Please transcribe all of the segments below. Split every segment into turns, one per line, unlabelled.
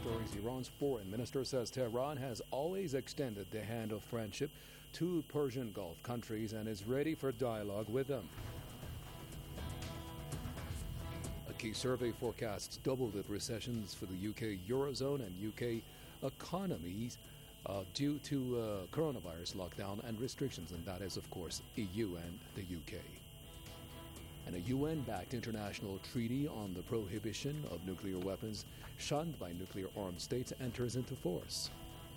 stories. Iran's foreign minister says Tehran has always extended the hand of friendship to Persian Gulf countries and is ready for dialogue with them. A key survey forecasts double-dip recessions for the UK Eurozone and UK economies due to coronavirus lockdown and restrictions, and that is, of course, EU and the UK. And a UN-backed international treaty on the prohibition of nuclear weapons shunned by nuclear-armed states enters into force.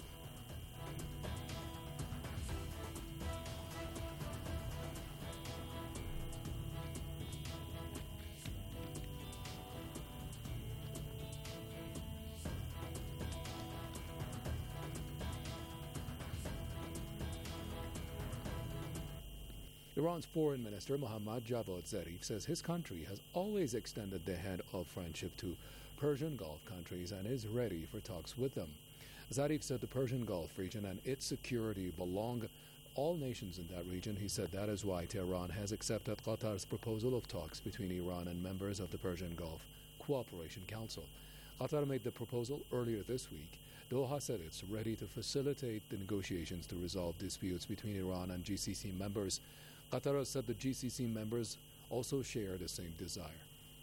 Iran's foreign minister Mohammad Javad Zarif says his country has always extended the hand of friendship to Persian Gulf countries and is ready for talks with them. Zarif said the Persian Gulf region and its security belong all nations in that region. He said that is why Tehran has accepted Qatar's proposal of talks between Iran and members of the Persian Gulf Cooperation Council. Qatar made the proposal earlier this week. Doha said it's ready to facilitate the negotiations to resolve disputes between Iran and GCC members. Qatar said the GCC members also share the same desire.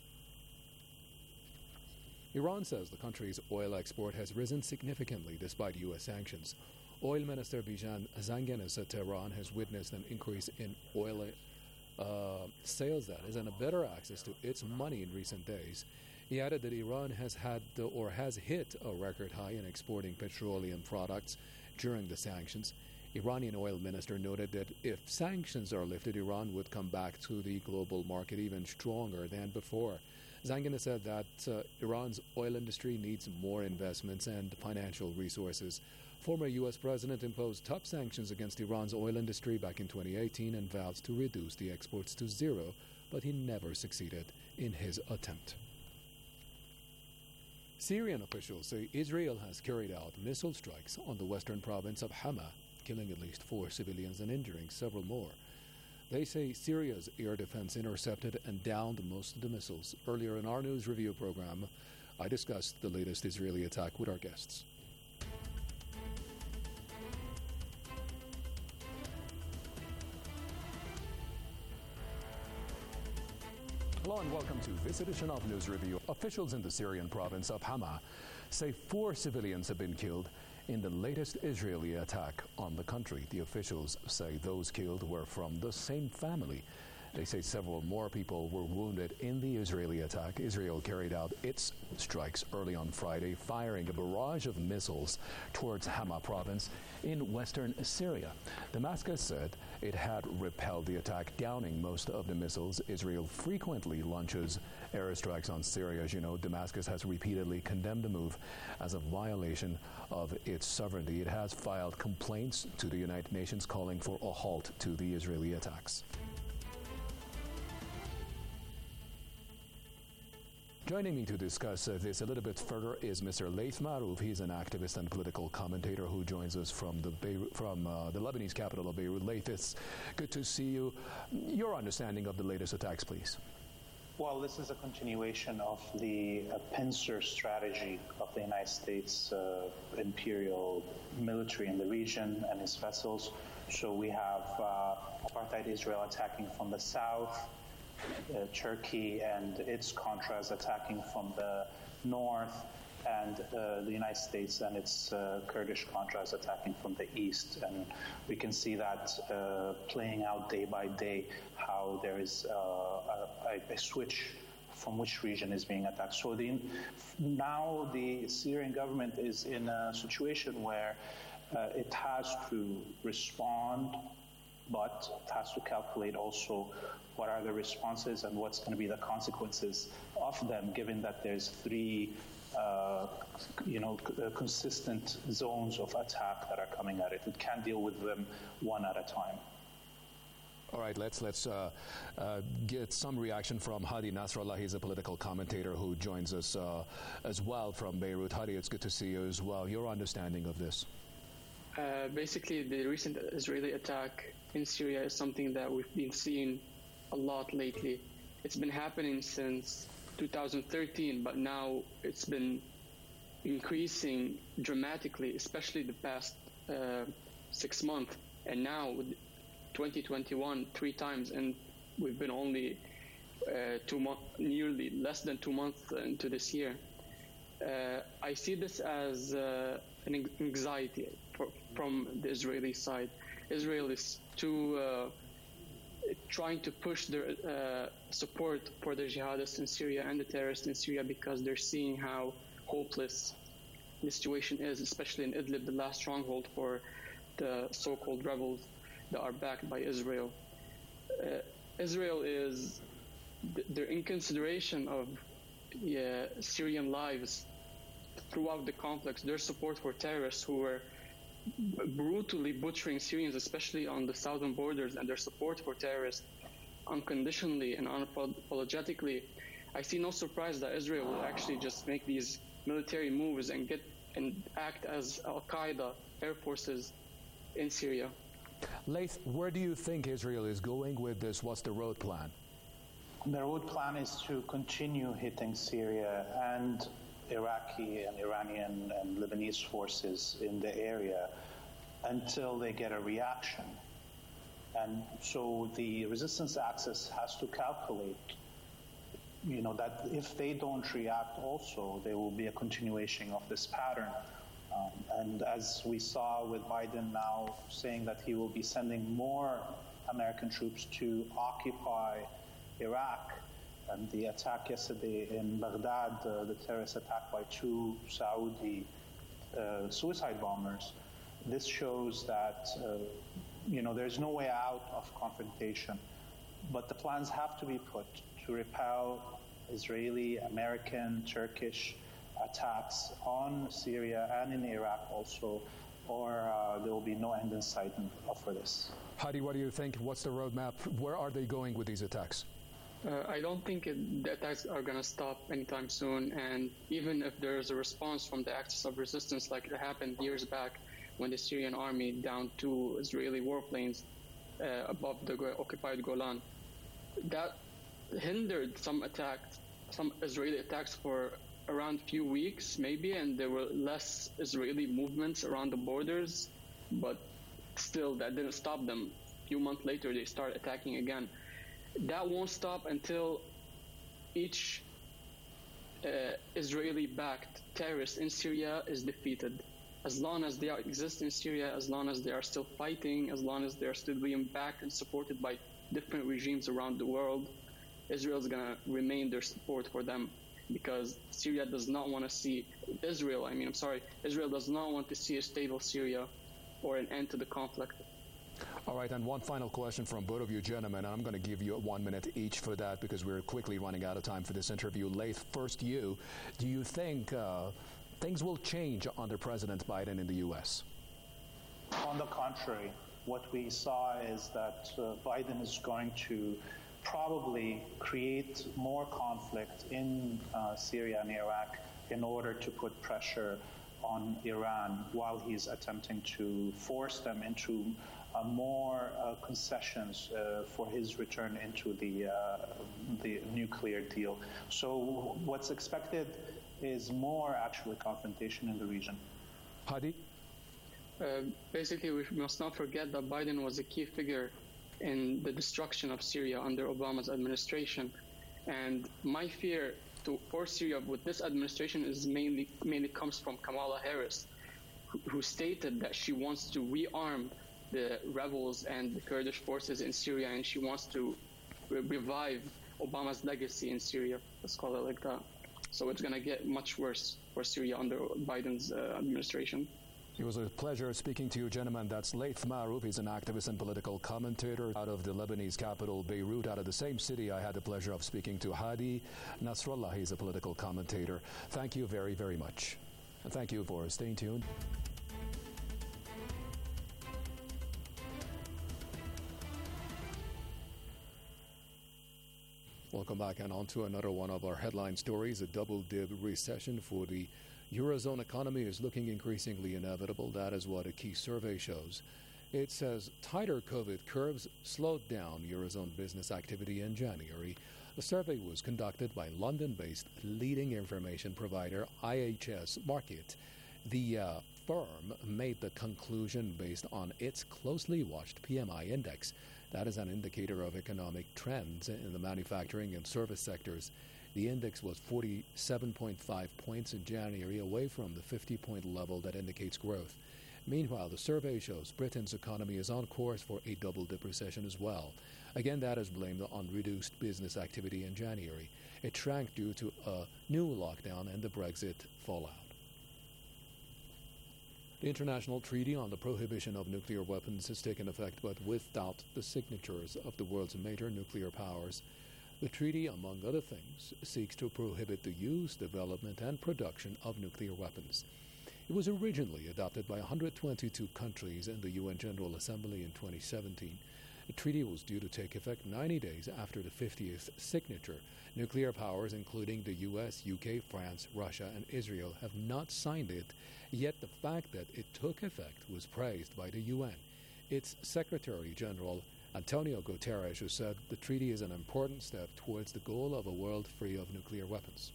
Iran says the country's oil export has risen significantly despite U.S. sanctions. Oil Minister Bijan Zanganeh said Tehran has witnessed an increase in oil sales, that is, and a better access to its money in recent days. He added that Iran has hit a record high in exporting petroleum products during the sanctions. Iranian oil minister noted that if sanctions are lifted, Iran would come back to the global market even stronger than before. Zanganeh said that Iran's oil industry needs more investments and financial resources. Former U.S. president imposed tough sanctions against Iran's oil industry back in 2018 and vowed to reduce the exports to zero, but he never succeeded in his attempt. Syrian officials say Israel has carried out missile strikes on the western province of Hama, killing at least 4 civilians and injuring several more. They say Syria's air defense intercepted and downed most of the missiles. Earlier in our news review program, I discussed the latest Israeli attack with our guests. Hello and welcome to this edition of News Review. Officials in the Syrian province of Hama say 4 civilians have been killed in the latest Israeli attack on the country. The officials say those killed were from the same family. They say several more people were wounded in the Israeli attack. Israel carried out its strikes early on Friday, firing a barrage of missiles towards Hama province in western Syria. Damascus said it had repelled the attack, downing most of the missiles. Israel frequently launches airstrikes on Syria. As you know, Damascus has repeatedly condemned the move as a violation of its sovereignty. It has filed complaints to the United Nations calling for a halt to the Israeli attacks. Joining me to discuss this a little bit further is Mr. Laith Marouf. He's an activist and political commentator who joins us from the Lebanese capital of Beirut. Laith, it's good to see you. Your understanding of the latest attacks, please.
Well, this is a continuation of the pincer strategy of the United States imperial military in the region and its vessels. So we have apartheid Israel attacking from the south, Turkey and its Contras attacking from the north, and the United States and its Kurdish Contras attacking from the east. And we can see that playing out day by day, how there is a switch from which region is being attacked. So now the Syrian government is in a situation where it has to respond, but it has to calculate also what are the responses and what's going to be the consequences of them, given that there's 3 consistent zones of attack that are coming at it. It can't deal with them one at a time.
All right, let's get some reaction from Hadi Nasrallah. He's a political commentator who joins us as well from Beirut. Hadi, it's good to see you as well. Your understanding of this?
Basically, the recent Israeli attack in Syria is something that we've been seeing a lot lately. It's been happening since 2013, but now it's been, increasing dramatically, especially the past 6 months. And now, with 2021, 3 times, and we've been only nearly less than 2 months into this year. I see this as an anxiety from the Israeli side. Israel is trying to push their support for the jihadists in Syria and the terrorists in Syria because they're seeing how hopeless the situation is, especially in Idlib, the last stronghold for the so-called rebels that are backed by Israel. Israel is, they're in consideration of Syrian lives throughout the conflicts, their support for terrorists who were brutally butchering Syrians, especially on the southern borders, and their support for terrorists unconditionally and unapologetically. I see no surprise that Israel will actually just make these military moves and act as Al-Qaeda air forces in Syria.
Laith, where do you think Israel is going with this? What's the road plan?
The road plan is to continue hitting Syria and Iraqi and Iranian and Lebanese forces in the area until they get a reaction. And so the resistance axis has to calculate, that if they don't react also, there will be a continuation of this pattern. And as we saw with Biden now saying that he will be sending more American troops to occupy Iraq, and the attack yesterday in Baghdad, the terrorist attack by 2 Saudi suicide bombers, this shows that there's no way out of confrontation. But the plans have to be put to repel Israeli, American, Turkish attacks on Syria and in Iraq also, or there will be no end in sight for this.
Hadi, what do you think? What's the roadmap? Where are they going with these attacks?
I don't think the attacks are going to stop anytime soon. And even if there's a response from the axis of resistance, like it happened years back when the Syrian army downed 2 Israeli warplanes above the occupied Golan, that hindered some Israeli attacks for around a few weeks maybe, and there were less Israeli movements around the borders, but still that didn't stop them. A few months later they start attacking again. That won't stop until each Israeli-backed terrorist in Syria is defeated. As long as they exist in Syria, as long as they are still fighting, as long as they are still being backed and supported by different regimes around the world, Israel is going to remain their support for them, because Syria does not want to see Israel does not want to see a stable Syria or an end to the conflict.
All right, and one final question from both of you gentlemen, and I'm going to give you 1 minute each for that because we're quickly running out of time for this interview. Laith, first you. Do you think things will change under President Biden in the U.S.?
On the contrary, what we saw is that Biden is going to probably create more conflict in Syria and Iraq in order to put pressure on Iran while he's attempting to force them into more concessions for his return into the nuclear deal. So what's expected is more actually confrontation in the region.
Hadi?
Basically, we must not forget that Biden was a key figure in the destruction of Syria under Obama's administration. And my fear for Syria with this administration is mainly comes from Kamala Harris, who stated that she wants to rearm the rebels and the Kurdish forces in Syria, and she wants to revive Obama's legacy in Syria. Let's call it like that. So it's going to get much worse for Syria under Biden's administration.
It was a pleasure speaking to you, gentlemen. That's Laith Marouf. He's an activist and political commentator out of the Lebanese capital, Beirut. Out of the same city, I had the pleasure of speaking to Hadi Nasrallah. He's a political commentator. Thank you very, very much. And thank you for staying tuned. Welcome back, and on to another one of our headline stories. A double-dip recession for the Eurozone economy is looking increasingly inevitable. That is what a key survey shows. It says tighter COVID curves slowed down Eurozone business activity in January. The survey was conducted by London-based leading information provider IHS Markit. The firm made the conclusion based on its closely watched PMI index. That is an indicator of economic trends in the manufacturing and service sectors. The index was 47.5 points in January, away from the 50-point level that indicates growth. Meanwhile, the survey shows Britain's economy is on course for a double-dip recession as well. Again, that is blamed on reduced business activity in January. It shrank due to a new lockdown and the Brexit fallout. The International Treaty on the Prohibition of Nuclear Weapons has taken effect, but without the signatures of the world's major nuclear powers. The treaty, among other things, seeks to prohibit the use, development, and production of nuclear weapons. It was originally adopted by 122 countries in the UN General Assembly in 2017. The treaty was due to take effect 90 days after the 50th signature. Nuclear powers, including the US, UK, France, Russia, and Israel, have not signed it, yet the fact that it took effect was praised by the UN. Its Secretary General, Antonio Guterres, has said the treaty is an important step towards the goal of a world free of nuclear weapons.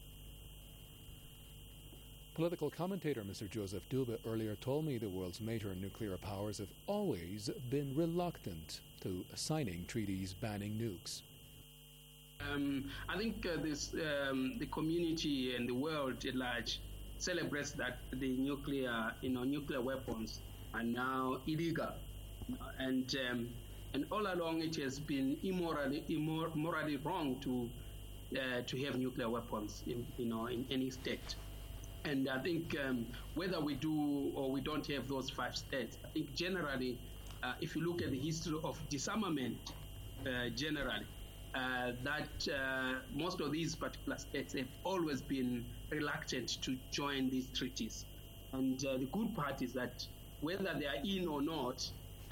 Political commentator Mr. Joseph Dube earlier told me the world's major nuclear powers have always been reluctant to signing treaties banning nukes.
I think the community and the world at large celebrates that the nuclear weapons are now illegal, and all along it has been morally wrong to have nuclear weapons in any state. And I think whether we do or we don't have those 5 states, I think generally, if you look at the history of disarmament, generally, that most of these particular states have always been reluctant to join these treaties. And the good part is that whether they are in or not,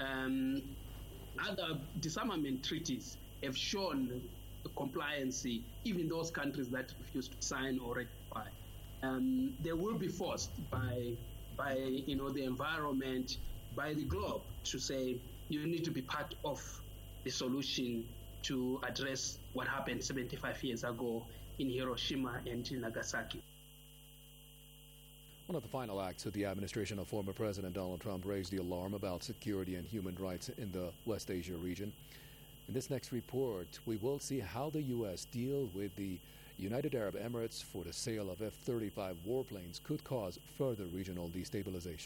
other disarmament treaties have shown compliance, even those countries that refuse to sign or ratify. They will be forced by the environment, by the globe, to say you need to be part of the solution to address what happened 75 years ago in Hiroshima and Nagasaki.
One of the final acts of the administration of former President Donald Trump raised the alarm about security and human rights in the West Asia region. In this next report, we will see how the U.S. deal with the United Arab Emirates for the sale of F-35 warplanes could cause further regional destabilization.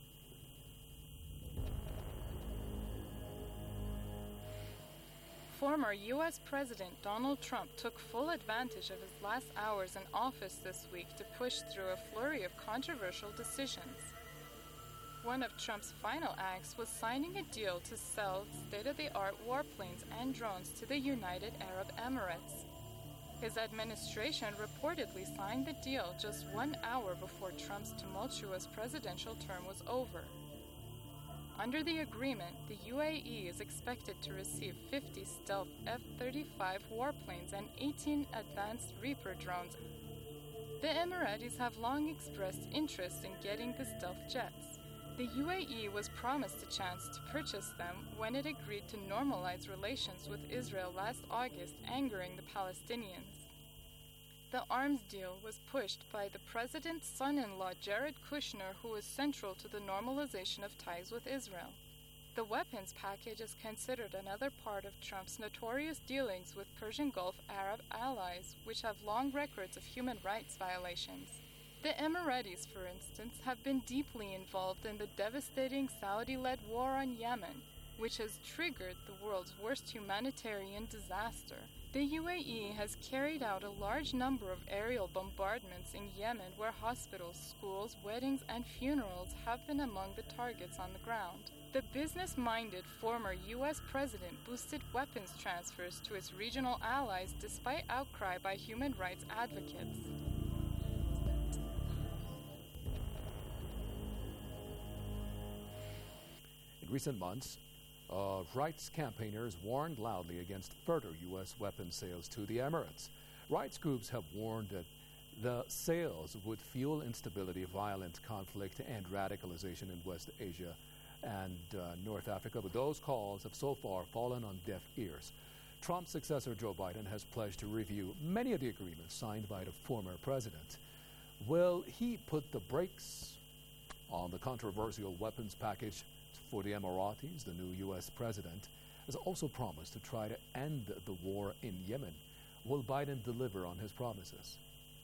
Former U.S. President Donald Trump took full advantage of his last hours in office this week to push through a flurry of controversial decisions. One of Trump's final acts was signing a deal to sell state-of-the-art warplanes and drones to the United Arab Emirates. His administration reportedly signed the deal just 1 hour before Trump's tumultuous presidential term was over. Under the agreement, the UAE is expected to receive 50 stealth F-35 warplanes and 18 advanced Reaper drones. The Emiratis have long expressed interest in getting the stealth jets. The UAE was promised a chance to purchase them when it agreed to normalize relations with Israel last August, angering the Palestinians. The arms deal was pushed by the president's son-in-law Jared Kushner, who was central to the normalization of ties with Israel. The weapons package is considered another part of Trump's notorious dealings with Persian Gulf Arab allies, which have long records of human rights violations. The Emiratis, for instance, have been deeply involved in the devastating Saudi-led war on Yemen, which has triggered the world's worst humanitarian disaster. The UAE has carried out a large number of aerial bombardments in Yemen, where hospitals, schools, weddings, and funerals have been among the targets on the ground. The business-minded former U.S. president boosted weapons transfers to its regional allies despite outcry by human rights advocates.
In recent months, rights campaigners warned loudly against further U.S. weapons sales to the Emirates. Rights groups have warned that the sales would fuel instability, violent conflict, and radicalization in West Asia and North Africa, but those calls have so far fallen on deaf ears. Trump's successor, Joe Biden, has pledged to review many of the agreements signed by the former president. Will he put the brakes on the controversial weapons package for the Emiratis? The new U.S. president has also promised to try to end the war in Yemen. Will Biden deliver on his promises?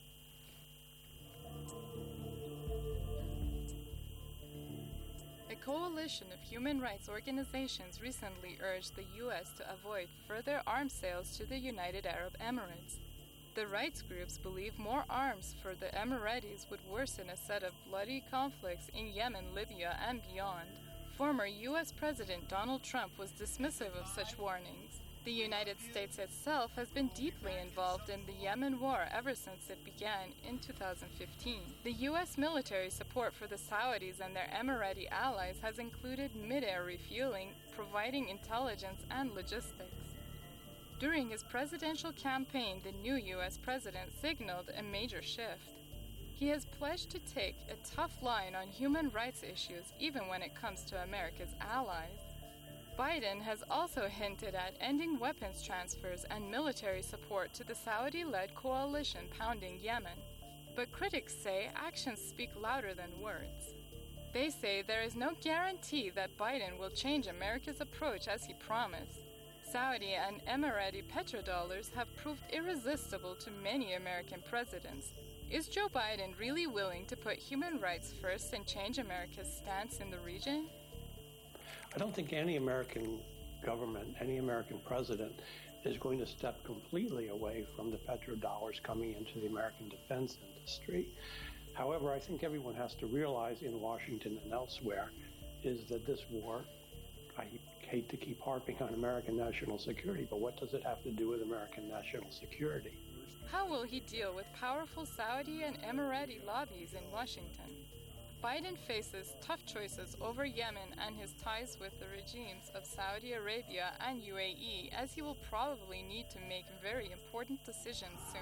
A coalition of human rights organizations recently urged the U.S. to avoid further arms sales to the United Arab Emirates. The rights groups believe more arms for the Emiratis would worsen a set of bloody conflicts in Yemen, Libya, and beyond. Former U.S. President Donald Trump was dismissive of such warnings. The United States itself has been deeply involved in the Yemen war ever since it began in 2015. The U.S. military support for the Saudis and their Emirati allies has included mid-air refueling, providing intelligence and logistics. During his presidential campaign, the new U.S. president signaled a major shift. He has pledged to take a tough line on human rights issues even when it comes to America's allies. Biden has also hinted at ending weapons transfers and military support to the Saudi-led coalition pounding Yemen. But critics say actions speak louder than words. They say there is no guarantee that Biden will change America's approach as he promised. Saudi and Emirati petrodollars have proved irresistible to many American presidents. Is Joe Biden really willing to put human rights first and change America's stance in the region?
I don't think any American government, any American president is going to step completely away from the petrodollars coming into the American defense industry. However, I think everyone has to realize in Washington and elsewhere is that this war, I hate to keep harping on American national security, but what does it have to do with American national security?
How will he deal with powerful Saudi and Emirati lobbies in Washington? Biden faces tough choices over Yemen and his ties with the regimes of Saudi Arabia and UAE, as he will probably need to make very important decisions soon.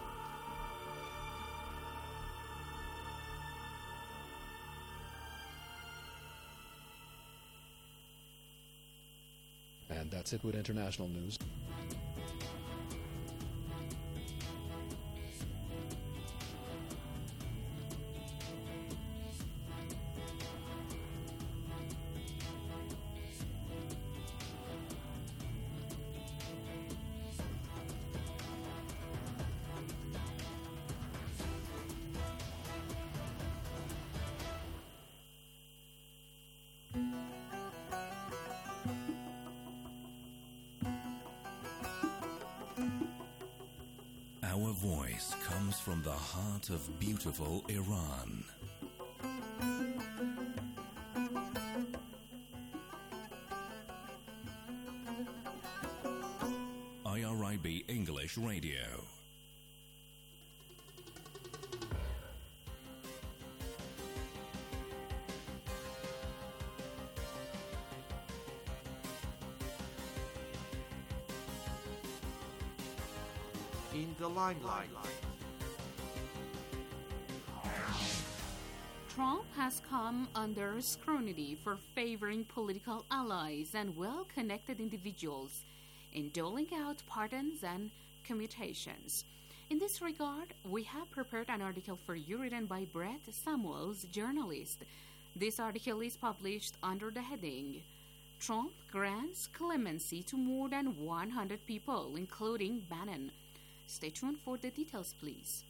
And that's it with international news.
Our voice comes from the heart of beautiful Iran. IRIB English Radio.
In the limelight.
Trump has come under scrutiny for favoring political allies and well-connected individuals in doling out pardons and commutations. In this regard, we have prepared an article for you written by Brett Samuels, journalist. This article is published under the heading, Trump grants clemency to more than 100 people, including Bannon. Stay tuned for the details, please.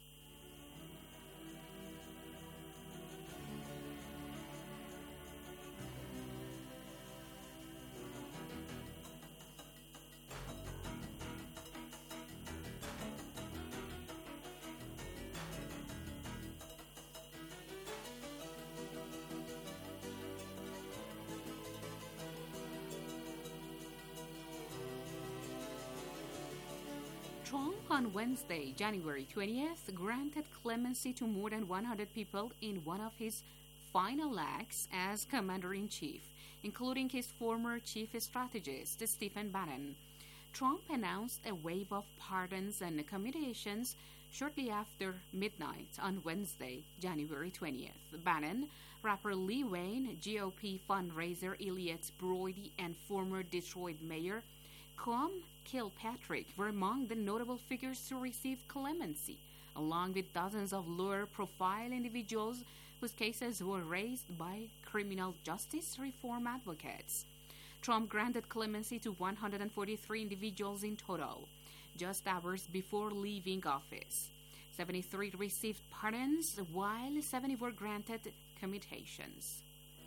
Trump on Wednesday, January 20th, granted clemency to more than 100 people in one of his final acts as Commander-in-Chief, including his former chief strategist, Stephen Bannon. Trump announced a wave of pardons and commutations shortly after midnight on Wednesday, January 20th. Bannon, rapper Lil Wayne, GOP fundraiser Elliot Brody, and former Detroit mayor Malcolm Kilpatrick were among the notable figures to receive clemency, along with dozens of lower-profile individuals whose cases were raised by criminal justice reform advocates. Trump granted clemency to 143 individuals in total, just hours before leaving office. 73 received pardons, while 70 were granted commutations.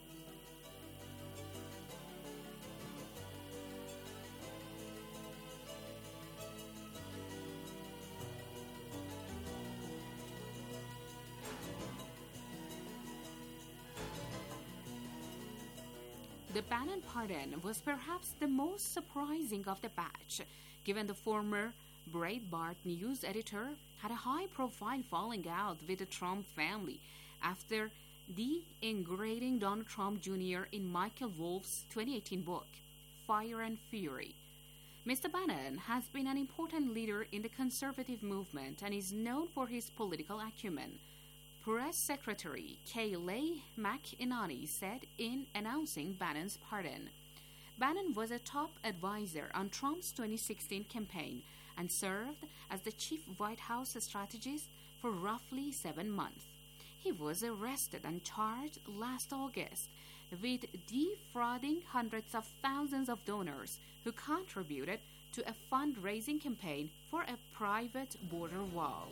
The Bannon pardon was perhaps the most surprising of the batch, given the former Breitbart News editor had a high-profile falling out with the Trump family after de-ingratiating Donald Trump Jr. in Michael Wolff's 2018 book, Fire and Fury. Mr. Bannon has been an important leader in the conservative movement and is known for his political acumen. Press Secretary Kayleigh McEnany said in announcing Bannon's pardon. Bannon was a top advisor on Trump's 2016 campaign and served as the chief White House strategist for roughly 7 months. He was arrested and charged last August with defrauding hundreds of thousands of donors who contributed to a fundraising campaign for a private border wall.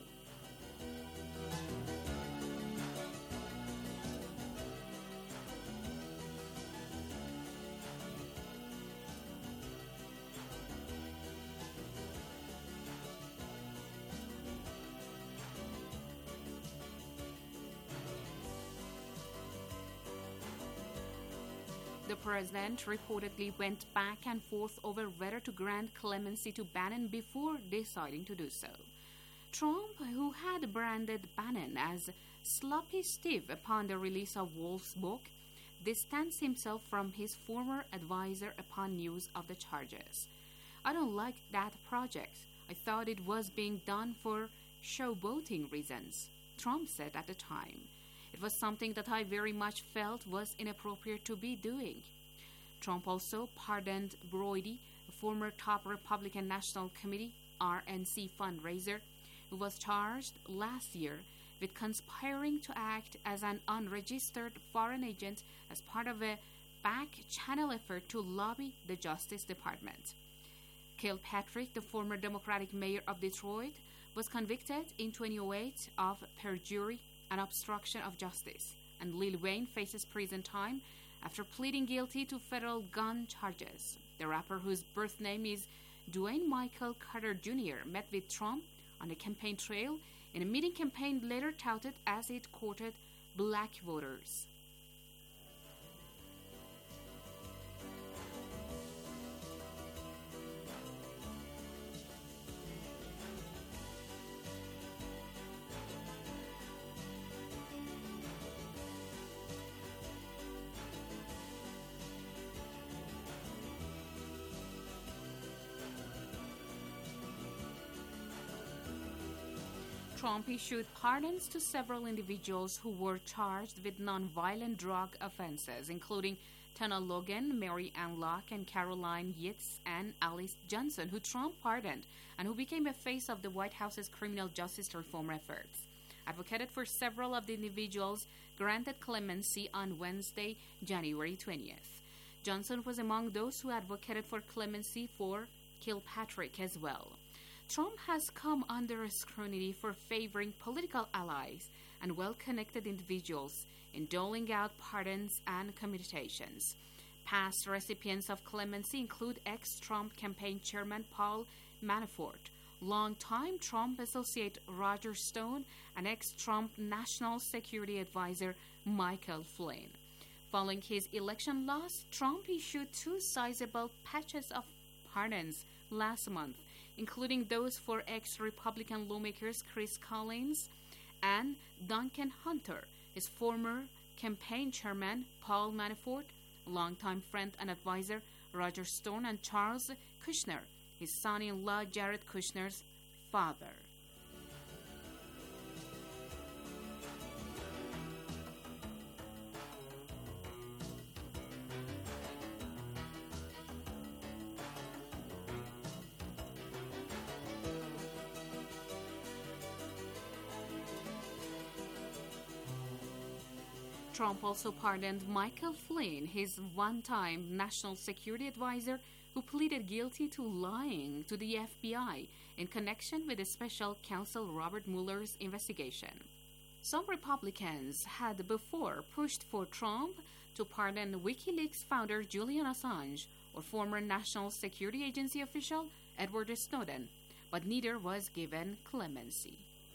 The president reportedly went back and forth over whether to grant clemency to Bannon before deciding to do so. Trump, who had branded Bannon as sloppy Steve upon the release of Wolff's book, distanced himself from his former advisor upon news of the charges. "I don't like that project. I thought it was being done for showboating reasons," Trump said at the time. "It was something that I very much felt was inappropriate to be doing." Trump also pardoned Brody, a former top Republican National Committee RNC fundraiser, who was charged last year with conspiring to act as an unregistered foreign agent as part of a back-channel effort to lobby the Justice Department. Kilpatrick, the former Democratic mayor of Detroit, was convicted in 2008 of perjury and obstruction of justice, and Lil Wayne faces prison time after pleading guilty to federal gun charges. The rapper, whose birth name is Dwayne Michael Carter Jr., met with Trump on the campaign trail in a meeting campaign later touted as it courted black voters. Trump issued pardons to several individuals who were charged with nonviolent drug offenses, including Tana Logan, Mary Ann Locke, and Caroline Yates and Alice Johnson, who Trump pardoned and who became a face of the White House's criminal justice reform efforts. Advocated for several of the individuals granted clemency on Wednesday, January 20th. Johnson was among those who advocated for clemency for Kilpatrick as well. Trump has come under scrutiny for favoring political allies and well-connected individuals in doling out pardons and commutations. Past recipients of clemency include ex-Trump campaign chairman Paul Manafort, longtime Trump associate Roger Stone, and ex-Trump National Security Advisor Michael Flynn. Following his election loss, Trump issued 2 sizable patches of pardons last month, including those for ex-Republican lawmakers Chris Collins and Duncan Hunter, his former campaign chairman Paul Manafort, longtime friend and advisor Roger Stone, and Charles Kushner, his son-in-law Jared Kushner's father. Trump also pardoned Michael Flynn, his one-time national security advisor, who pleaded guilty to lying to the FBI in connection with the special counsel Robert Mueller's investigation. Some Republicans had before pushed for Trump to pardon WikiLeaks founder Julian Assange or former National Security Agency official Edward Snowden, but neither was given clemency.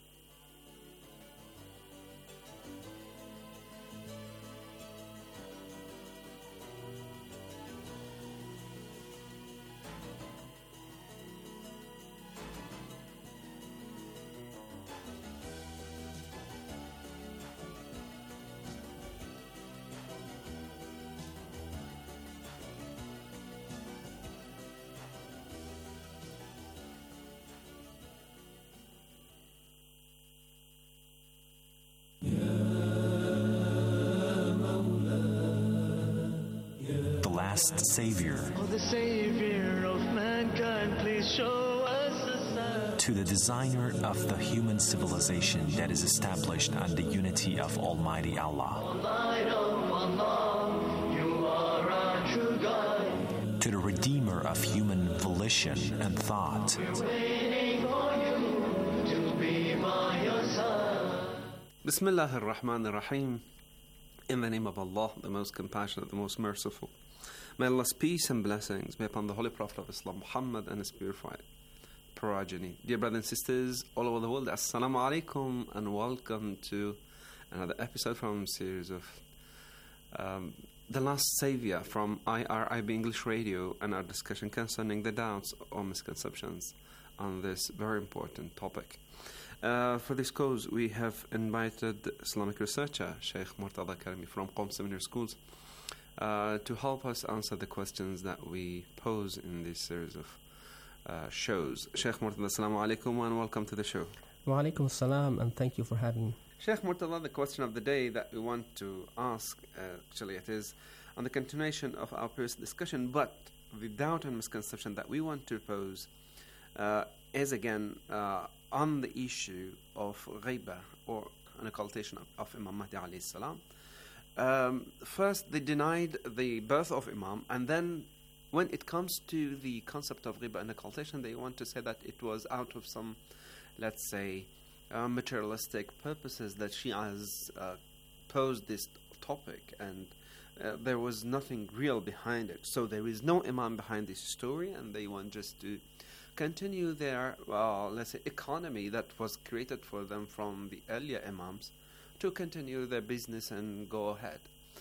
Savior.
Oh, the Savior of mankind, please show us a sign.
To the designer of the human civilization that is established on the unity of Almighty Allah.
Light of Allah, you are our true guide.
To the redeemer of human volition and thought.
We're waiting for you to be by your side.
Bismillah ar-Rahman ar-Rahim. In the name of Allah, the most compassionate, the most merciful. May Allah's peace and blessings be upon the Holy Prophet of Islam, Muhammad, and his purified progeny. Dear brothers and sisters all over the world, Assalamu alaikum, and welcome to another episode from series of The Last Savior from IRIB English Radio, and our discussion concerning the doubts or misconceptions on this very important topic. For this cause, we have invited Islamic researcher Sheikh Murtada Karimi from Qom Seminary Schools to help us answer the questions that we pose in this series of shows. Sheikh Murtada, assalamu alaikum, and welcome to the show.
Wa alaikum assalam, and thank you for having me.
Sheikh Murtada, the question of the day that we want to ask, actually it is on the continuation of our previous discussion, but the doubt and misconception that we want to pose is again on the issue of ghaiba, or an occultation of Imam Mahdi alayhi salam. First, they denied the birth of Imam, and then when it comes to the concept of ghaiba and occultation, they want to say that it was out of some, let's say, materialistic purposes that Shias posed this topic, and there was nothing real behind it. So there is no Imam behind this story, and they want just to continue their, let's say, economy that was created for them from the earlier Imams, to continue their business and go ahead.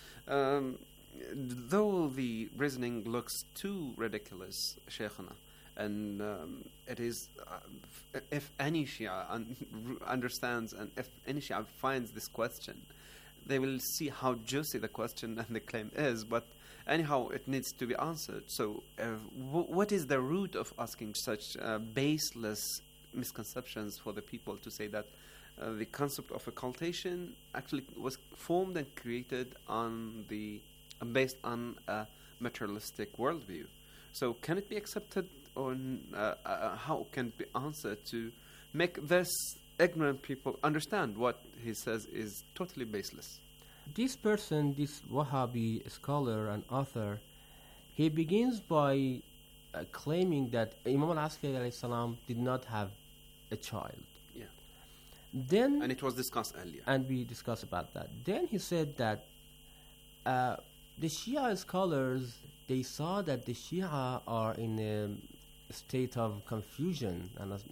Though the reasoning looks too ridiculous, Shaykhana, and it is, if any Shia understands, and if any Shia finds this question, they will see how juicy the question and the claim is, but anyhow, it needs to be answered. So what is the root of asking such baseless misconceptions for the people to say that the concept of occultation actually was formed and created on based on a materialistic worldview? So can it be accepted, or how can it be answered to make this ignorant people understand what he says is totally baseless?
This person, this Wahhabi scholar and author, he begins by claiming that Imam al-Askari alayhi salam did not have a child. Then,
and it was discussed earlier.
And we discussed about that. Then he said that the Shia scholars, they saw that the Shia are in a state of confusion,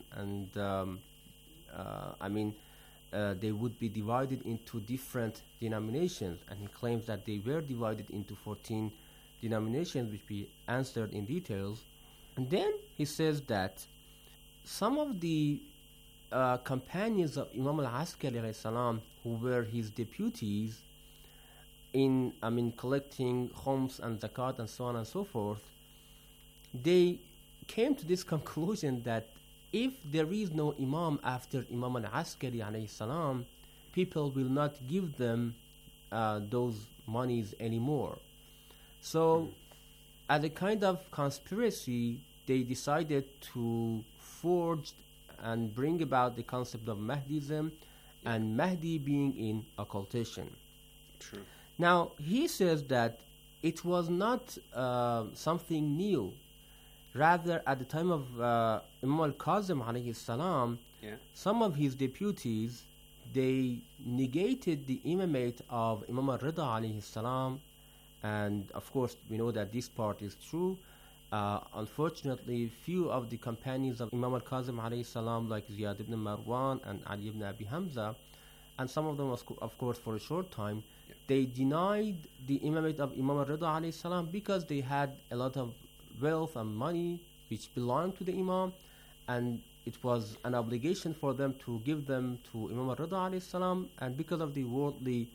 they would be divided into different denominations, and he claims that they were divided into 14 denominations, which we answered in details. And then he says that some of the companions of Imam al-Askari alayhi salam, who were his deputies in collecting khums and zakat and so on and so forth, they came to this conclusion that if there is no Imam after Imam al-Askari alayhi salam, people will not give them those monies anymore. So as a kind of conspiracy, they decided to forge and bring about the concept of Mahdism, and Mahdi being in occultation.
True.
Now, he says that it was not something new. Rather, at the time of Imam al-Kazim alayhi salam, some of his deputies, they negated the imamate of Imam al-Rida alayhi salam, and of course we know that this part is true. Unfortunately, few of the companions of Imam al-Kazim alayhi salam, like Ziyad ibn Marwan and Ali ibn Abi Hamza, and some of them, of course, for a short time, they denied the imamate of Imam al-Rida alayhi salam because they had a lot of wealth and money which belonged to the Imam, and it was an obligation for them to give them to Imam al-Rida alayhi salam, and because of the worldly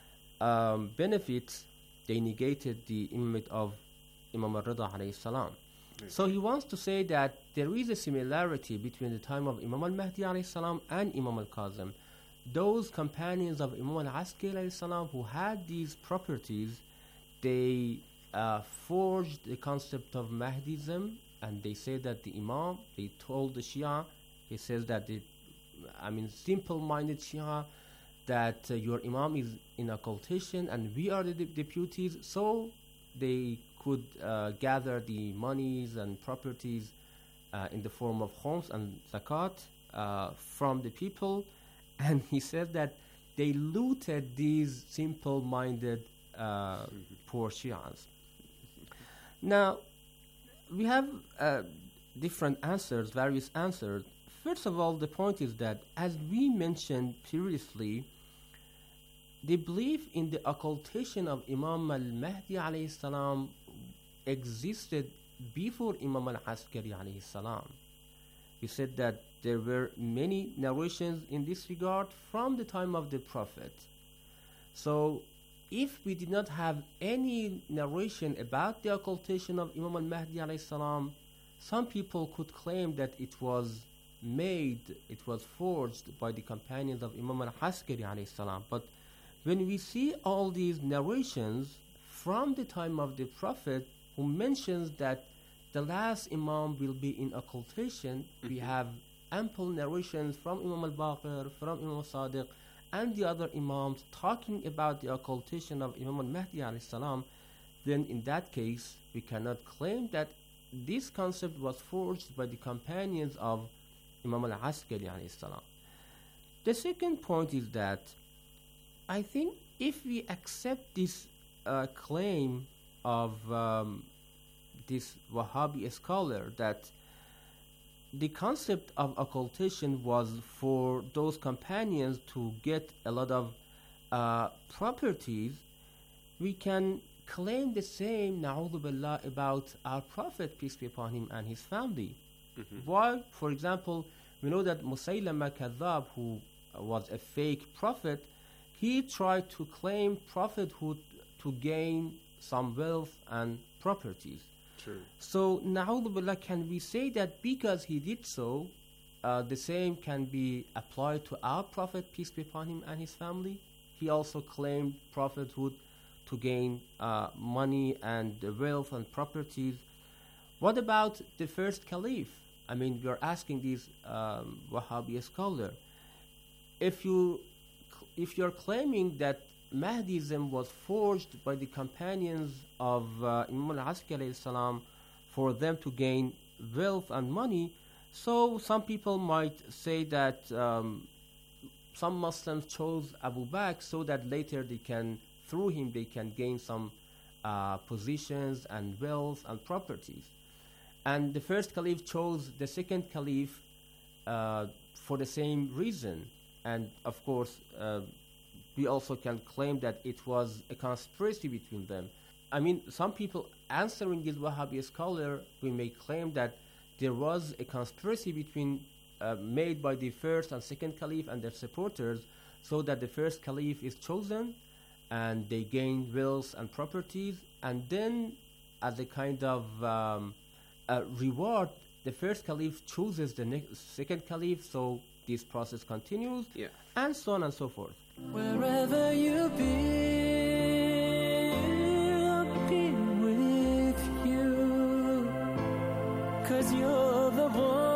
benefits, they negated the imamate of Imam al-Rida alayhi salam. So he wants to say that there is a similarity between the time of Imam al-Mahdi alayhi salam and Imam al-Kazim. Those companions of Imam al-Askari alayhi salam who had these properties, they forged the concept of Mahdism, and they say that the Imam, they told the Shia, he says that simple-minded Shia, that your Imam is in occultation and we are the deputies, so they could gather the monies and properties in the form of khums and zakat from the people. And he said that they looted these simple-minded poor Shias. Now, we have different answers, various answers. First of all, the point is that, as we mentioned previously, the belief in the occultation of Imam al-Mahdi alayhi salam existed before Imam al-Askari alayhi salam. We said that there were many narrations in this regard from the time of the Prophet. So, if we did not have any narration about the occultation of Imam al-Mahdi alayhi salam, some people could claim that it was forged by the companions of Imam al-Askari alayhi salam. But when we see all these narrations from the time of the Prophet, who mentions that the last Imam will be in occultation, we have ample narrations from Imam al-Baqir, from Imam al-Sadiq, and the other Imams talking about the occultation of Imam al-Mahdi alayhi salam, then in that case, we cannot claim that this concept was forged by the companions of Imam al-Askari alayhi salam. The second point is that I think if we accept this claim of this Wahhabi scholar that the concept of occultation was for those companions to get a lot of properties, we can claim the same, na'udhu billah, about our Prophet, peace be upon him, and his family. Why? For example, we know that Musaylama Kadhab, who was a fake prophet, he tried to claim prophethood to gain some wealth and properties.
True.
So, na'udhu billah, can we say that because he did so, the same can be applied to our Prophet, peace be upon him, and his family? He also claimed prophethood to gain money and wealth and properties. What about the first caliph? I mean, we are asking this Wahhabi scholar, if you're claiming that Mahdism was forged by the companions of Imam al-Askari salam for them to gain wealth and money, so some people might say that some Muslims chose Abu Bakr so that later through him they can gain some positions and wealth and properties. And the first caliph chose the second caliph for the same reason. And of course, we also can claim that it was a conspiracy between them. I mean, some people answering this Wahhabi scholar, we may claim that there was a conspiracy made by the first and second caliph and their supporters, so that the first caliph is chosen and they gain wealth and properties, and then as a kind of reward, the first caliph chooses the second caliph, so this process continues, and so on and so forth.
Wherever you be, I'll be with you, 'cause you're the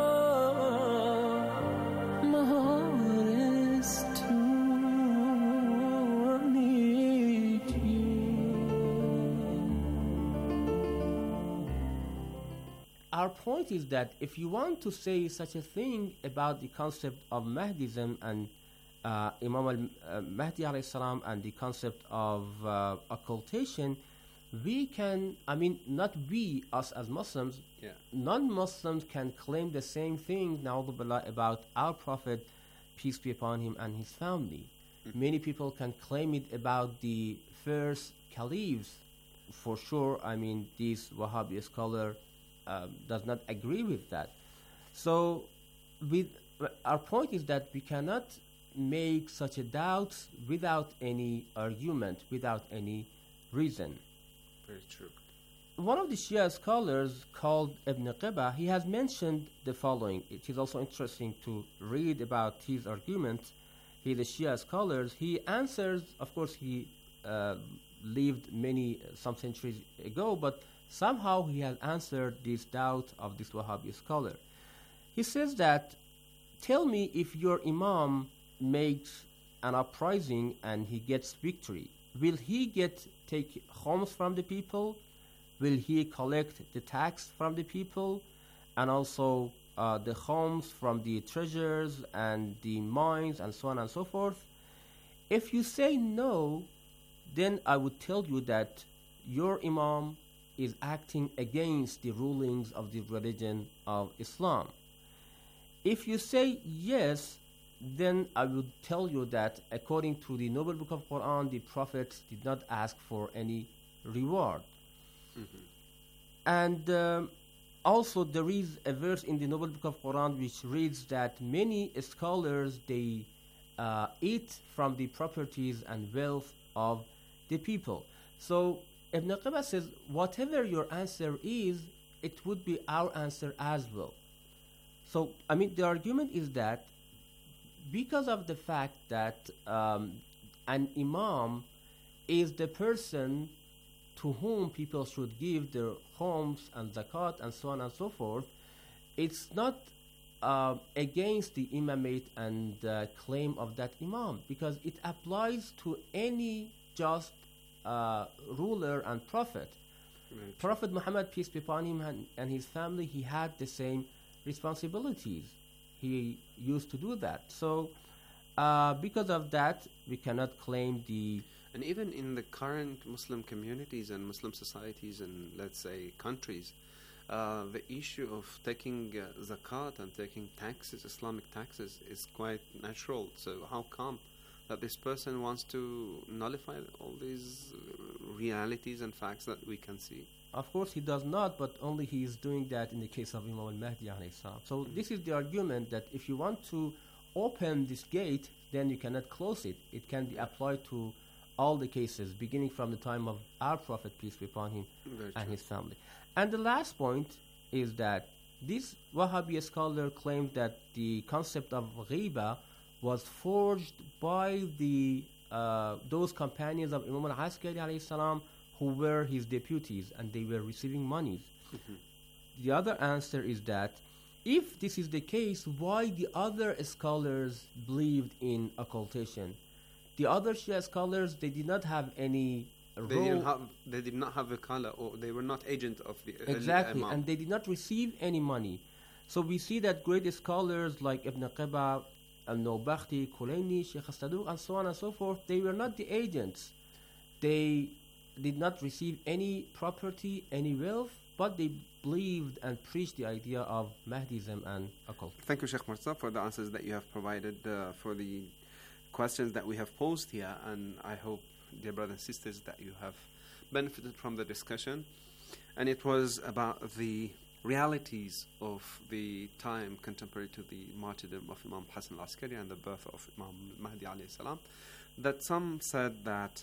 one my heart is to need you.
our point is that if you want to say such a thing about the concept of Mahdism and Imam al-Mahdi alayhi salam and the concept of occultation, we can, not we, us as Muslims, non-Muslims can claim the same thing, na'udhu billah, about our Prophet, peace be upon him, and his family. Many people can claim it about the first caliphs. For sure, this Wahhabi scholar does not agree with that. So, our point is that we cannot make such a doubt without any argument, without any reason.
Very true.
One of the Shia scholars called Ibn Qiba, he has mentioned the following. It is also interesting to read about his argument. He, the Shia scholars, he answers, of course, he lived some centuries ago, but somehow he has answered this doubt of this Wahhabi scholar. He says that, tell me if your Imam makes an uprising and he gets victory, will he take homes from the people? Will he collect the tax from the people and also the homes from the treasures and the mines and so on and so forth? If you say no, then I would tell you that your Imam is acting against the rulings of the religion of Islam. If you say yes, then I would tell you that according to the Noble Book of Quran, the prophets did not ask for any reward. And also there is a verse in the Noble Book of Quran which reads that many scholars, they eat from the properties and wealth of the people. So Ibn Qiba says, whatever your answer is, it would be our answer as well. So, the argument is that because of the fact that an Imam is the person to whom people should give their homes and zakat and so on and so forth, it's not against the imamate and claim of that Imam, because it applies to any just ruler and prophet. Prophet Muhammad, peace be upon him, and his family, he had the same responsibilities. He used to do that. So because of that, we cannot claim the...
And even in the current Muslim communities and Muslim societies and, let's say, countries, the issue of taking zakat and taking taxes, Islamic taxes, is quite natural. So how come that this person wants to nullify all these realities and facts that we can see?
Of course he does not, but only he is doing that in the case of Imam al-Mahdi alayhi salam. So this is the argument that if you want to open this gate, then you cannot close it. It can be applied to all the cases, beginning from the time of our Prophet, peace be upon him, and his family. And the last point is that this Wahhabi scholar claimed that the concept of ghiba was forged by the those companions of Imam al-Askari alayhi salam who were his deputies, and they were receiving monies. The other answer is that if this is the case, why the other scholars believed in occultation? The other Shia scholars, they did not have any role.
They did not have a kala, or they were not agent of the
exactly,
Imam.
And they did not receive any money. So we see that great scholars like Ibn Qiba, Al-Nawbakhti, Kulaini, Sheikh As-Saduq, and so on and so forth, they were not the agents. They did not receive any property, any wealth, but they believed and preached the idea of Mahdism and occult.
Thank you, Sheikh Mirza, for the answers that you have provided for the questions that we have posed here, and I hope, dear brothers and sisters, that you have benefited from the discussion. And it was about the realities of the time contemporary to the martyrdom of Imam Hassan al-Askari and the birth of Imam Mahdi alayhi salam, that some said that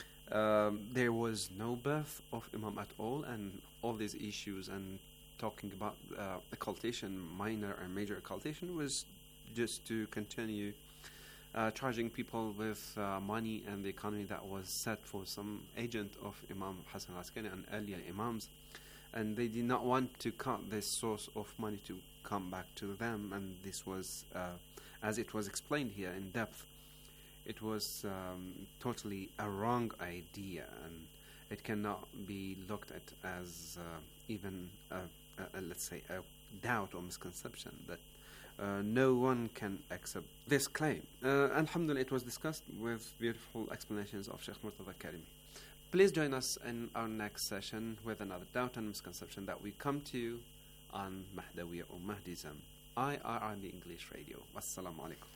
there was no birth of Imam at all, and all these issues and talking about occultation, minor and major occultation, was just to continue charging people with money and the economy that was set for some agent of Imam Hassan al-Askari and earlier Imams, and they did not want to cut this source of money to come back to them. And this was, as it was explained here in depth, it was totally a wrong idea, and it cannot be looked at as even a let's say, a doubt or misconception that no one can accept this claim. Alhamdulillah, it was discussed with beautiful explanations of Sheikh Murtada Karimi. Please join us in our next session with another doubt and misconception that we come to you on Mahdawiyya or Mahdism, IRN the English Radio. Wassalamu alaikum.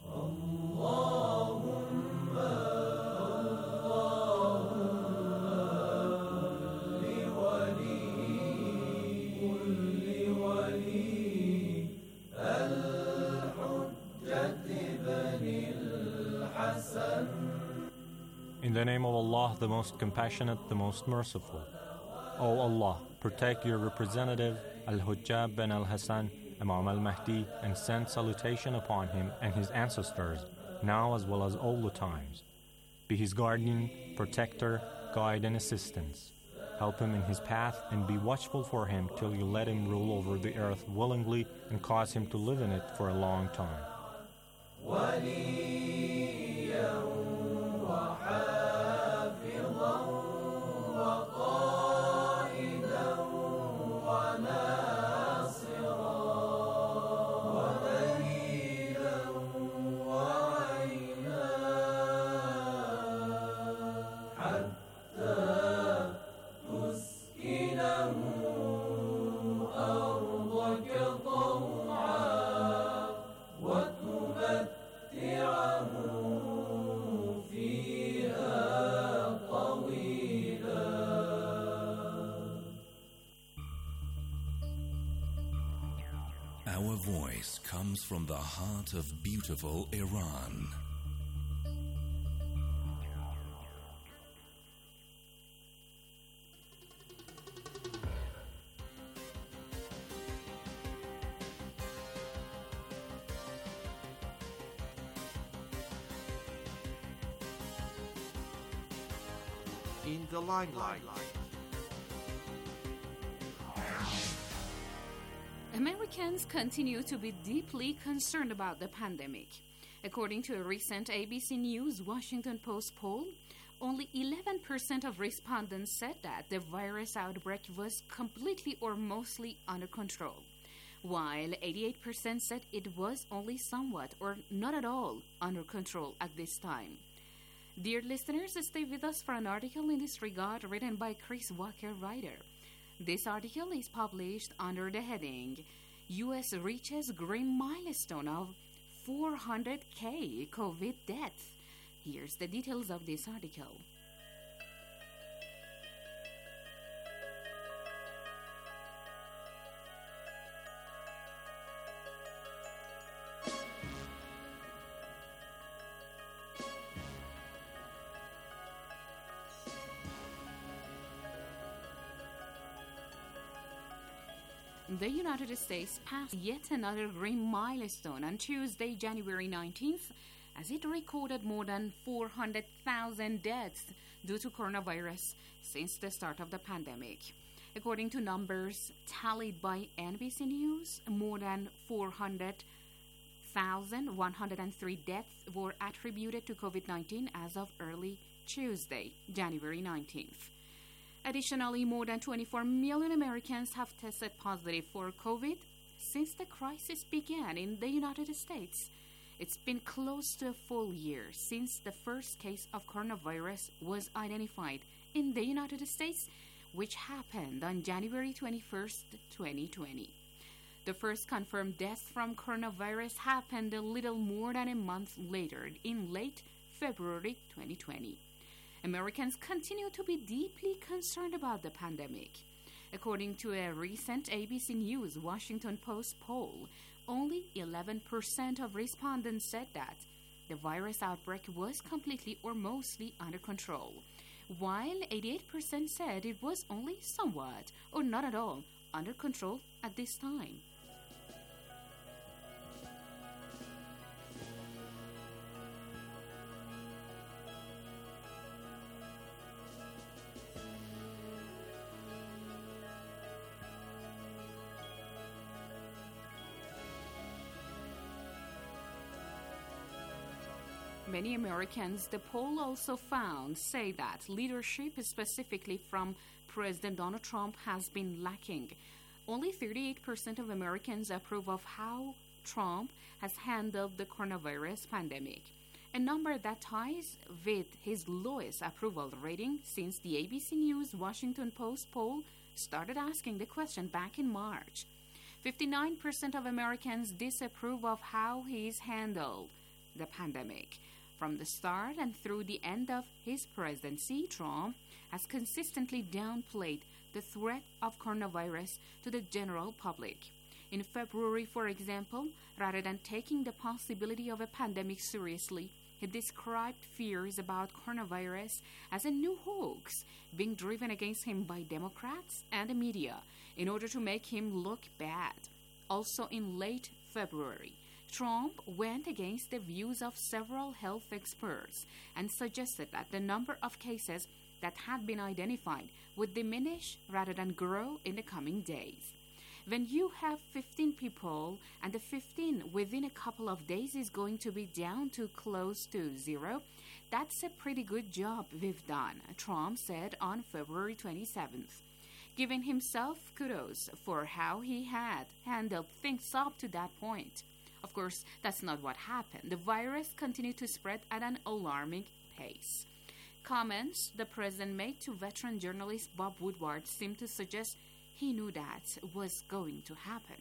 In the name of Allah, the most compassionate, the most merciful. O Allah, protect your representative, Al-Hujjab bin Al-Hassan, Imam al-Mahdi, and send salutation upon him and his ancestors, now as well as all the times. Be his guardian, protector, guide, and assistance. Help him in his path and be watchful for him till you let him rule over the earth willingly and cause him to live in it for a long time.
Our voice comes from the heart of beautiful Iran.
In the limelight.
Americans continue to be deeply concerned about the pandemic. According to a recent ABC News Washington Post poll, only 11% of respondents said that the virus outbreak was completely or mostly under control, while 88% said it was only somewhat or not at all under control at this time. Dear listeners, stay with us for an article in this regard written by Chris Walker Ryder. This article is published under the heading, U.S. reaches grim milestone of 400K COVID deaths. Here's the details of this article. The United States passed yet another grim milestone on Tuesday, January 19th, as it recorded more than 400,000 deaths due to coronavirus since the start of the pandemic. According to numbers tallied by NBC News, more than 400,103 deaths were attributed to COVID-19 as of early Tuesday, January 19th. Additionally, more than 24 million Americans have tested positive for COVID since the crisis began in the United States. It's been close to a full year since the first case of coronavirus was identified in the United States, which happened on January 21st, 2020. The first confirmed death from coronavirus happened a little more than a month later, in late February 2020. Americans continue to be deeply concerned about the pandemic. According to a recent ABC News Washington Post poll, only 11% of respondents said that the virus outbreak was completely or mostly under control, while 88% said it was only somewhat or not at all under control at this time. Many Americans, the poll also found, say that leadership, specifically from President Donald Trump, has been lacking. only 38% of Americans approve of how Trump has handled the coronavirus pandemic, a number that ties with his lowest approval rating since the ABC News Washington Post poll started asking the question back in March. 59% of Americans disapprove of how he's handled the pandemic. From the start and through the end of his presidency, Trump has consistently downplayed the threat of coronavirus to the general public. In February, for example, rather than taking the possibility of a pandemic seriously, he described fears about coronavirus as a new hoax being driven against him by Democrats and the media in order to make him look bad. Also in late February, Trump went against the views of several health experts and suggested that the number of cases that had been identified would diminish rather than grow in the coming days. When you have 15 people and the 15 within a couple of days is going to be down to close to zero, that's a pretty good job we've done, Trump said on February 27th, giving himself kudos for how he had handled things up to that point. Of course, that's not what happened. The virus continued to spread at an alarming pace. Comments the president made to veteran journalist Bob Woodward seemed to suggest he knew that was going to happen.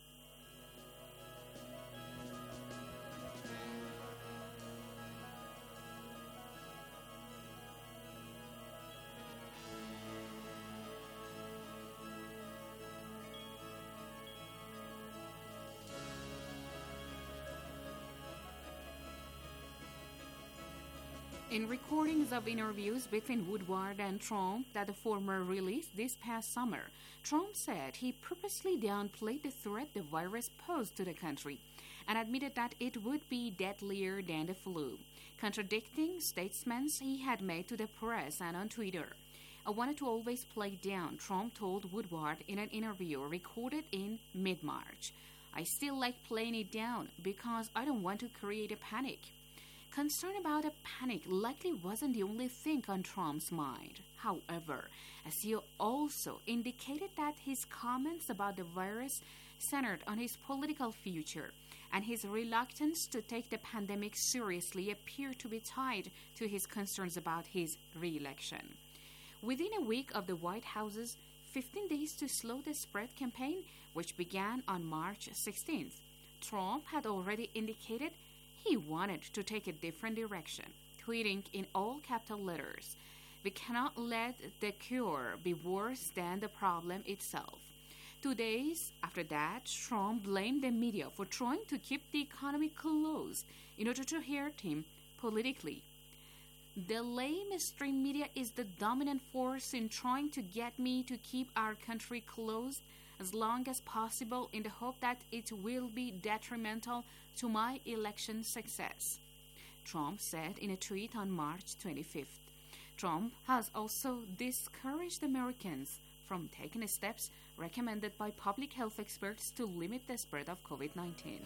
In recordings of interviews between Woodward and Trump that the former released this past summer, Trump said he purposely downplayed the threat the virus posed to the country and admitted that it would be deadlier than the flu, contradicting statements he had made to the press and on Twitter. "I wanted to always play down," Trump told Woodward in an interview recorded in mid-March. "I still like playing it down because I don't want to create a panic." Concern about a panic likely wasn't the only thing on Trump's mind. However, as he also indicated that his comments about the virus centered on his political future, and his reluctance to take the pandemic seriously appear to be tied to his concerns about his re-election. Within a week of the White House's 15 Days to Slow the Spread campaign, which began on March 16th, Trump had already indicated he wanted to take a different direction, tweeting in all capital letters, "We cannot let the cure be worse than the problem itself." 2 days after that, Trump blamed the media for trying to keep the economy closed in order to hurt him politically. "The mainstream media is the dominant force in trying to get me to keep our country closed as long as possible in the hope that it will be detrimental to my election success," Trump said in a tweet on March 25th. Trump has also discouraged Americans from taking steps recommended by public health experts to limit the spread of COVID-19.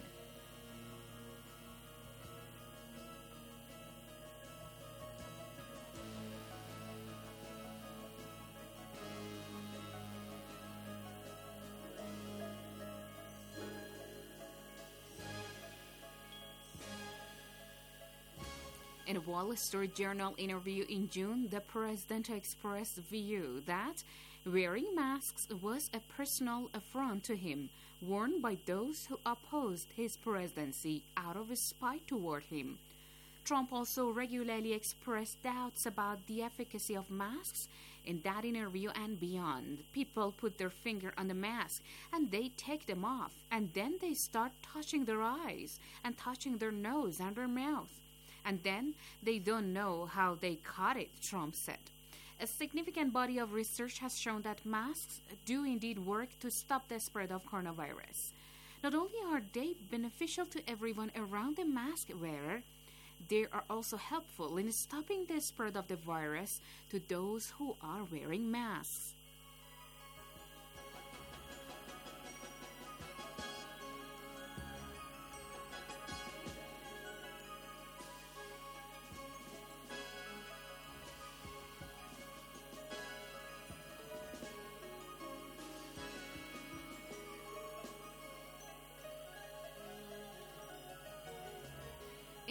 In a Wall Street Journal interview in June, the president expressed view that wearing masks was a personal affront to him, worn by those who opposed his presidency out of spite toward him. Trump also regularly expressed doubts about the efficacy of masks. In that interview and beyond, people put their finger on the mask and they take them off, and then they start touching their eyes and touching their nose and their mouth. And then they don't know how they caught it, Trump said. A significant body of research has shown that masks do indeed work to stop the spread of coronavirus. Not only are they beneficial to everyone around the mask wearer, they are also helpful in stopping the spread of the virus to those who are wearing masks.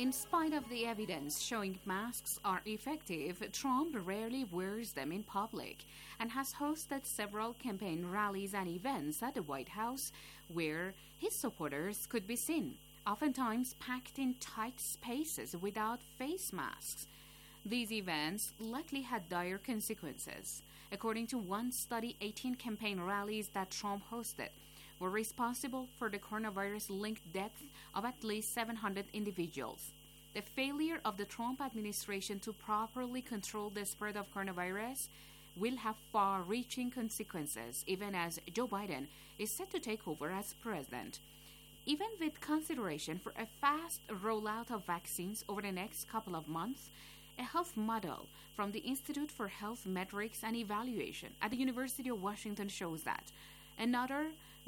In spite of the evidence showing masks are effective, Trump rarely wears them in public and has hosted several campaign rallies and events at the White House where his supporters could be seen, oftentimes packed in tight spaces without face masks. These events likely had dire consequences. According to one study, 18 campaign rallies that Trump hosted were responsible for the coronavirus-linked deaths of at least 700 individuals. The failure of the Trump administration to properly control the spread of coronavirus will have far-reaching consequences, even as Joe Biden is set to take over as president. Even with consideration for a fast rollout of vaccines over the next couple of months, a health model from the Institute for Health Metrics and Evaluation at the University of Washington shows that another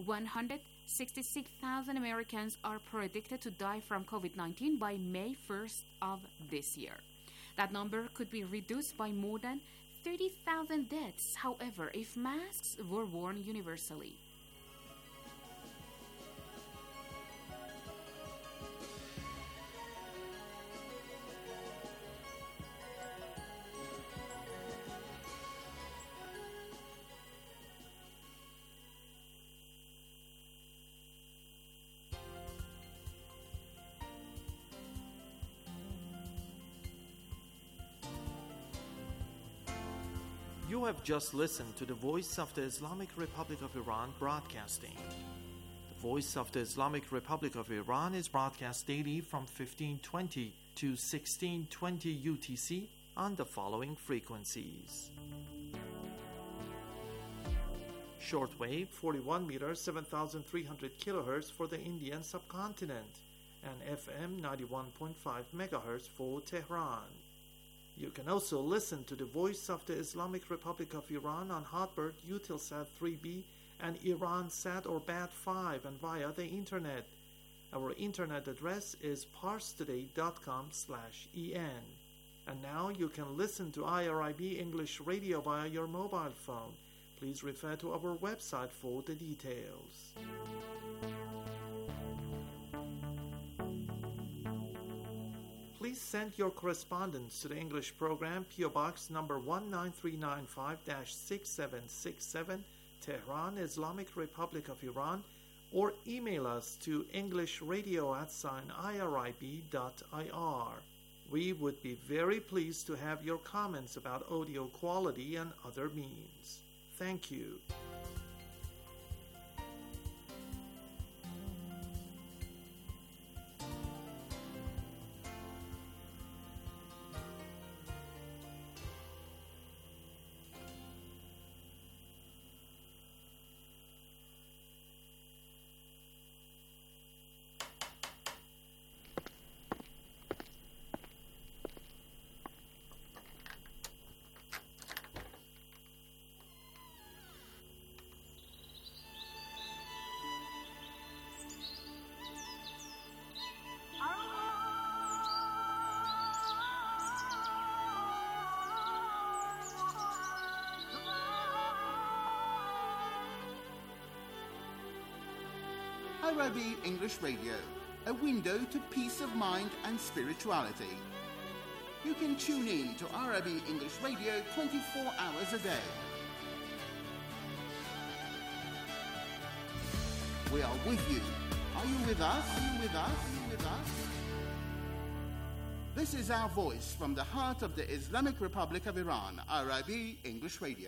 166,000 Americans are predicted to die from COVID-19 by May 1st of this year. That number could be reduced by more than 30,000 deaths, however, if masks were worn universally.
You have just listened to the Voice of the Islamic Republic of Iran broadcasting. The Voice of the Islamic Republic of Iran is broadcast daily from 1520 to 1620 UTC on the following frequencies. Shortwave 41 meters 7,300 kilohertz for the Indian subcontinent and FM 91.5 megahertz for Tehran. You can also listen to the Voice of the Islamic Republic of Iran on Hotbird, Eutelsat 3B, and Iransat or BAT5 and via the internet. Our internet address is parstoday.com/en. And now you can listen to IRIB English Radio via your mobile phone. Please refer to our website for the details. Please send your correspondence to the English program, PO Box number 19395-6767, Tehran, Islamic Republic of Iran, or email us to englishradio@irib.ir. We would be very pleased to have your comments about audio quality and other means. Thank you.
IRIB English Radio, a window to peace of mind and spirituality. You can tune in to IRIB English Radio 24 hours a day. We are with you. Are you with us? Are you with us? Are you with us? This is our voice from the heart of the Islamic Republic of Iran, IRIB English Radio.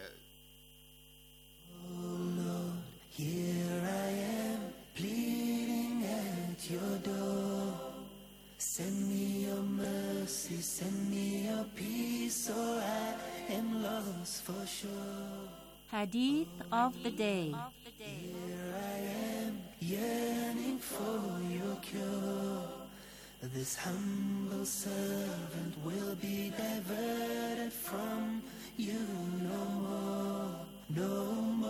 Oh Lord, here I am, pleading at your door. Send me your mercy, send me your peace, or I am lost for sure.
Hadith of the day.
Here I am, yearning for your cure. This humble servant will be diverted from you no more, no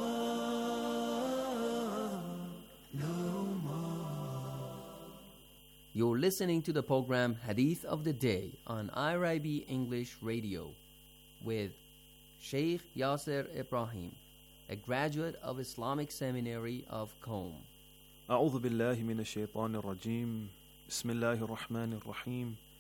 more, no more.
You're listening to the program Hadith of the Day on IRIB English Radio with Sheikh Yasser Ibrahim, a graduate of Islamic Seminary of Qom.
أعوذ بالله من الشيطان الرجيم بسم الله الرحمن الرحيم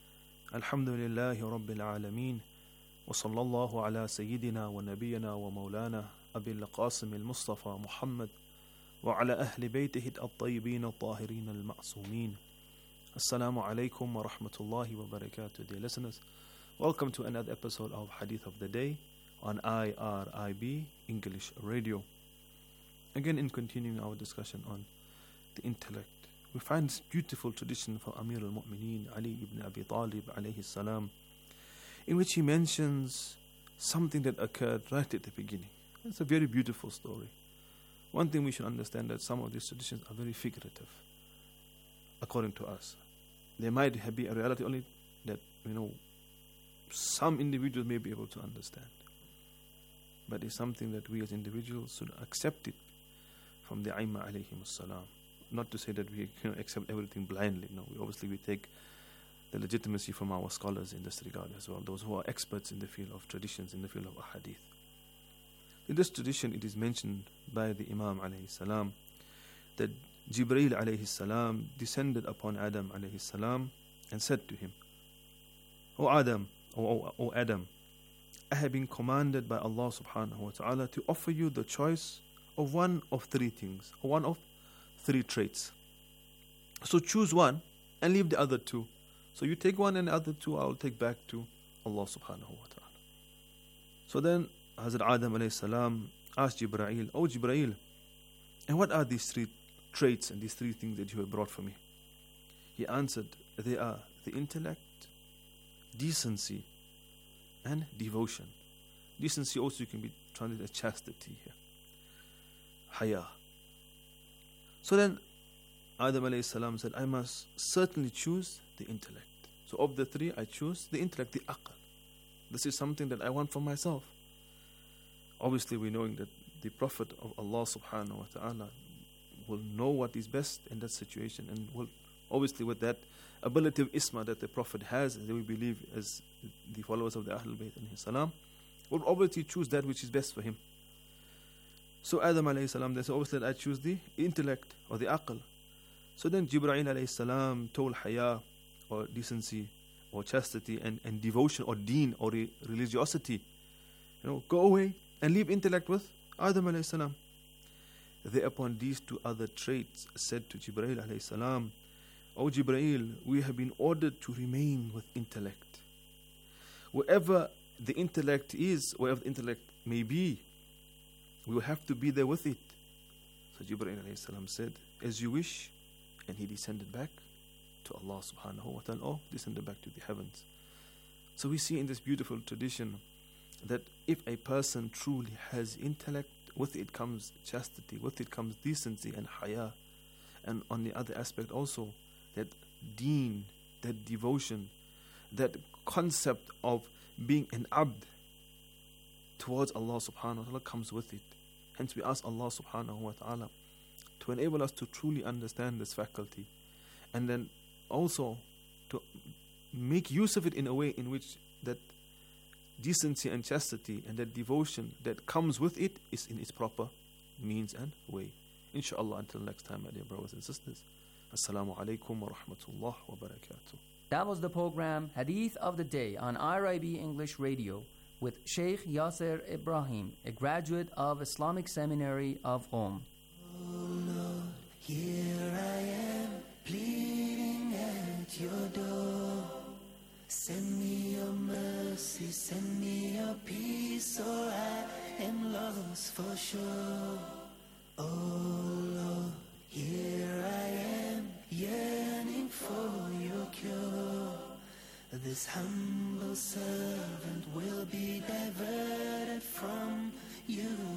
Alhamdulillahi Rabbil Alameen. Wa sallallahu ala Sayyidina wa Nabiyyina wa Mawlana Abil Qasim al-Mustafa Muhammad wa ala ahli baytihi al-tayyibin al-tahirin al-ma'sumin. Assalamu alaikum wa rahmatullahi wa barakatuh, dear listeners. Welcome to another episode of Hadith of the Day on IRIB English Radio. Again, in continuing our discussion on the intellect, we find this beautiful tradition from Amir al-Mu'mineen Ali ibn Abi Talib alayhi salam, in which he mentions something that occurred right at the beginning. It's a very beautiful story. One thing we should understand, that some of these traditions are very figurative, according to us. There might be a reality only that, some individuals may be able to understand. But it's something that we as individuals should accept it from the Aimma alayhim salam. Not to say that we accept everything blindly. No, we take the legitimacy from our scholars in this regard as well, those who are experts in the field of traditions, in the field of ahadith. In this tradition, it is mentioned by the Imam alayhi salam that Jibreel alayhi salam descended upon Adam alayhi salam and said to him, O Adam, I have been commanded by Allah subhanahu wa ta'ala to offer you the choice of one of three things, or one of three traits. So choose one and leave the other two. So you take one and the other two I will take back to Allah subhanahu wa ta'ala. So then Hazrat Adam alayhi salam asked Jibreel, O Jibreel, and what are these three traits and these three things that you have brought for me? He answered, they are the intellect, decency, and devotion. Decency also can be translated as chastity here. Haya. So then Adam alayhi salam said, I must certainly choose the intellect. So of the three, I choose the intellect, the aql. This is something that I want for myself. Obviously, we knowing that the Prophet of Allah subhanahu wa ta'ala will know what is best in that situation, and will obviously with that ability of isma that the Prophet has, that we believe as the followers of the Ahlul Bayt alayhi salam, will obviously choose that which is best for him. So Adam alayhi salam, they said, obviously I choose the intellect or the aql. So then Jibreel alayhi salam told haya or decency or chastity and devotion or deen or religiosity, go away and leave intellect with Adam alayhi salam. Thereupon these two other traits said to Jibreel alayhi salam, O Jibreel, we have been ordered to remain with intellect. Wherever the intellect is, wherever the intellect may be, we will have to be there with it. So Jibreel alayhi salam said, as you wish, and he descended back to Allah subhanahu wa ta'ala, or descended back to the heavens. So we see in this beautiful tradition that if a person truly has intellect, with it comes chastity, with it comes decency and haya. And on the other aspect also, that deen, that devotion, that concept of being an abd towards Allah subhanahu wa ta'ala comes with it. Hence we ask Allah subhanahu wa ta'ala to enable us to truly understand this faculty, and then also to make use of it in a way in which that decency and chastity and that devotion that comes with it is in its proper means and way. Inshallah, until next time, my dear brothers and sisters. Assalamu alaikum wa rahmatullah wa barakatuh.
That was the program Hadith of the Day on IRIB English Radio with Sheikh Yasser Ibrahim, a graduate of Islamic Seminary of Qom.
Oh Lord, here I am, pleading at your door. Send me your mercy, send me your peace, or I am lost for sure. Oh Lord, here I am, yearning for your cure. This humble servant will be diverted from you.